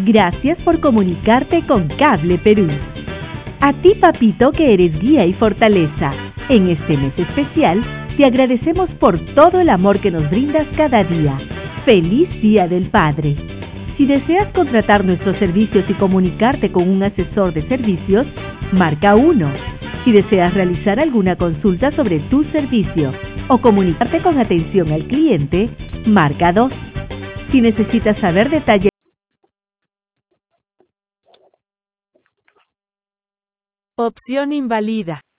Gracias por comunicarte con Cable Perú. A ti, papito, que eres guía y fortaleza. En este mes especial, te agradecemos por todo el amor que nos brindas cada día. ¡Feliz Día del Padre! Si deseas contratar nuestros servicios y comunicarte con un asesor de servicios, marca 1. Si deseas realizar alguna consulta sobre tu servicio o comunicarte con atención al cliente, marca 2. Si necesitas saber detalles. Opción invalida.